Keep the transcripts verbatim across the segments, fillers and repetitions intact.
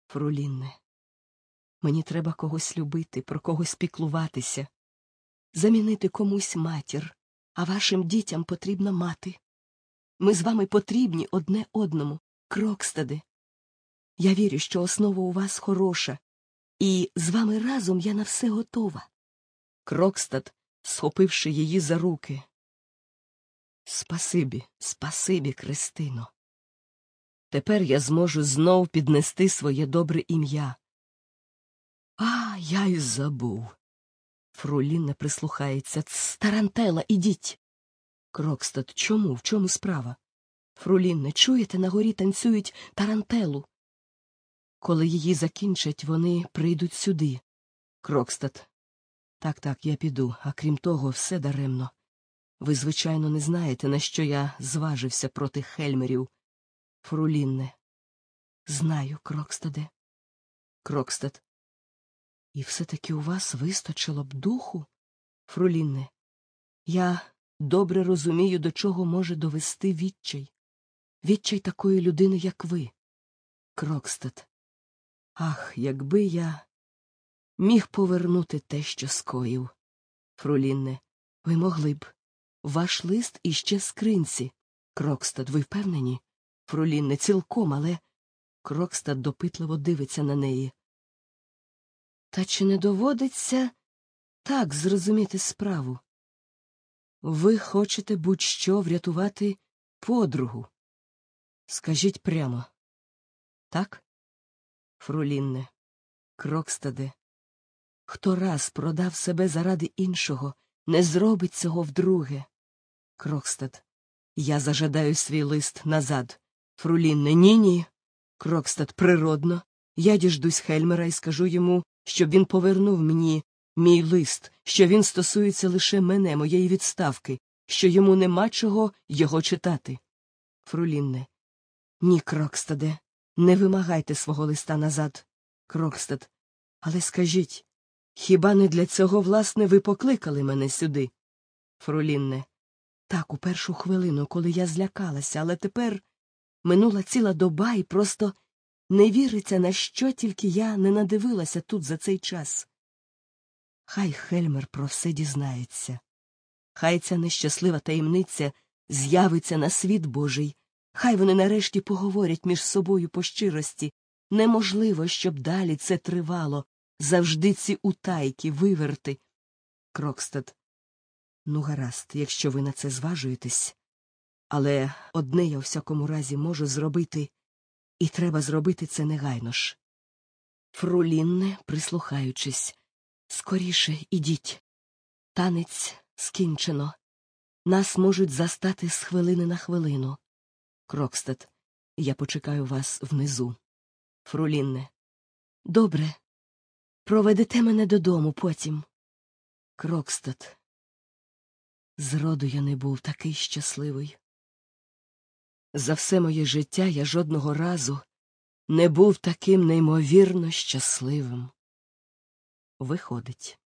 Фрулінне, мені треба когось любити, про когось піклуватися, замінити комусь матір, а вашим дітям потрібна мати. Ми з вами потрібні одне одному, Крокстаде. Я вірю, що основа у вас хороша, і з вами разом я на все готова. Крокстад, схопивши її за руки. Спасибі, спасибі, Кристино. Тепер я зможу знов піднести своє добре ім'я. А, я й забув. Фрулінне прислухається. Тарантела, ідіть. Крокстад, чому? В чому справа? Фрулінне, чуєте, на горі танцюють тарантелу. Коли її закінчать, вони прийдуть сюди. Крокстад. Так-так, я піду, а крім того, все даремно. Ви, звичайно, не знаєте, на що я зважився проти Хельмерів. Фрулінне. Знаю, Крокстаде. Крокстад. І все-таки у вас вистачило б духу? Фрулінне. Я добре розумію, до чого може довести відчай. Відчай такої людини, як ви. Крокстад. Ах, якби я міг повернути те, що скоїв. Фрулінне. Ви могли б. Ваш лист іще в скринці. Крокстад, ви впевнені? Фрулінне, цілком, але... Крокстад допитливо дивиться на неї. Та чи не доводиться так зрозуміти справу? Ви хочете будь-що врятувати подругу. Скажіть прямо. Так? Фрулінне. Крокстаде. Хто раз продав себе заради іншого, не зробить цього вдруге. Крокстад. Я зажадаю свій лист назад. Фрулінне. Ні-ні. Крокстад. Природно. Я діждусь Хельмера і скажу йому, щоб він повернув мені мій лист, що він стосується лише мене, моєї відставки, що йому нема чого його читати. Фрулінне. Ні, Крокстаде, не вимагайте свого листа назад. Крокстад. Але скажіть, хіба не для цього, власне, ви покликали мене сюди? Фрулінне. Так, у першу хвилину, коли я злякалася, але тепер минула ціла доба і просто не віриться, на що тільки я не надивилася тут за цей час. Хай Хельмер про все дізнається. Хай ця нещаслива таємниця з'явиться на світ Божий. Хай вони нарешті поговорять між собою по щирості. Неможливо, щоб далі це тривало. Завжди ці утайки, виверти. Крокстад. Ну, гаразд, якщо ви на це зважуєтесь. Але одне я у всякому разі можу зробити, і треба зробити це негайно ж. Фрулінне, прислухаючись. Скоріше ідіть. Танець скінчено. Нас можуть застати з хвилини на хвилину. Крокстад. Я почекаю вас внизу. Фрулінне. Добре. Проведете мене додому потім. Крокстад. Зроду я не був такий щасливий. За все моє життя я жодного разу не був таким неймовірно щасливим. Виходить.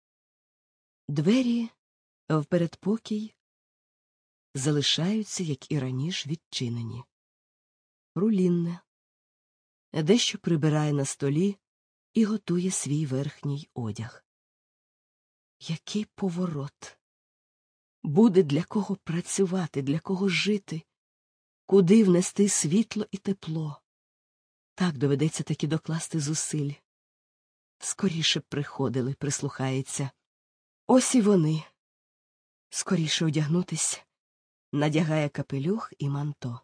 Двері в передпокій залишаються, як і раніше, відчинені. Фрулінне дещо прибирає на столі і готує свій верхній одяг. Який поворот! Буде для кого працювати, для кого жити, куди внести світло і тепло. Так доведеться таки докласти зусиль. Скоріше б приходили, прислухається. Ось і вони. Скоріше одягнутись, надягає капелюх і манто.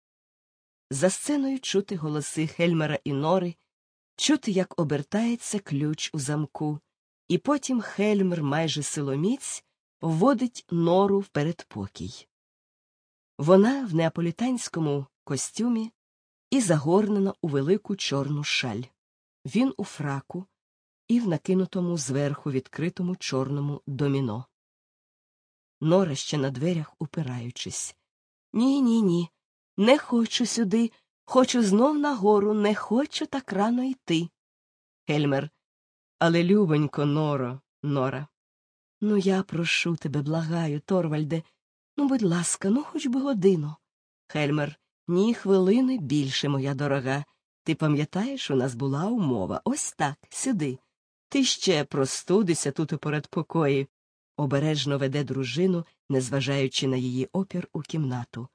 За сценою чути голоси Хельмера і Нори, чути, як обертається ключ у замку, і потім Хельмер майже силоміць вводить Нору в передпокій. Вона в неаполітанському костюмі і загорнена у велику чорну шаль. Він у фраку і в накинутому зверху відкритому чорному доміно. Нора ще на дверях упираючись. Ні-ні-ні, не хочу сюди, хочу знов нагору, не хочу так рано йти. Хельмер. Але, любонько, Норо, Нора. Ну, я прошу тебе, благаю, Торвальде, ну, будь ласка, ну, хоч би годину. Хельмер. Ні хвилини більше, моя дорога. Ти пам'ятаєш, у нас була умова. Ось так, сюди. Ти ще простудишся тут у передпокої. Обережно веде дружину, незважаючи на її опір, у кімнату.